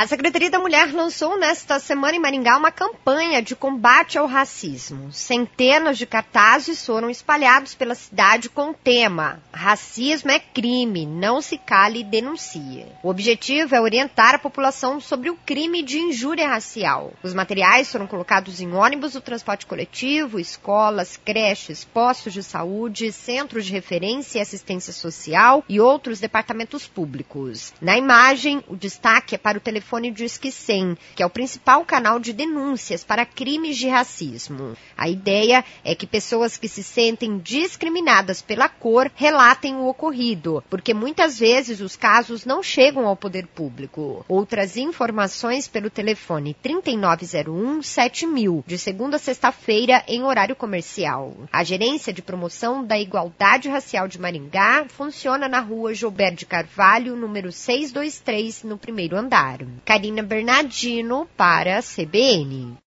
A Secretaria da Mulher lançou nesta semana em Maringá uma campanha de combate ao racismo. Centenas de cartazes foram espalhados pela cidade com o tema "Racismo é crime, não se cale e denuncie". O objetivo é orientar a população sobre o crime de injúria racial. Os materiais foram colocados em ônibus do transporte coletivo, escolas, creches, postos de saúde, centros de referência e assistência social e outros departamentos públicos. Na imagem, o destaque é para o telefone Disque 100, que é o principal canal de denúncias para crimes de racismo. A ideia é que pessoas que se sentem discriminadas pela cor relatem o ocorrido, porque muitas vezes os casos não chegam ao poder público. Outras informações pelo telefone 3901-7000, de segunda a sexta-feira, em horário comercial. A Gerência de Promoção da Igualdade Racial de Maringá funciona na rua Gilberto de Carvalho, número 623, no primeiro andar. Karina Bernardino para a CBN.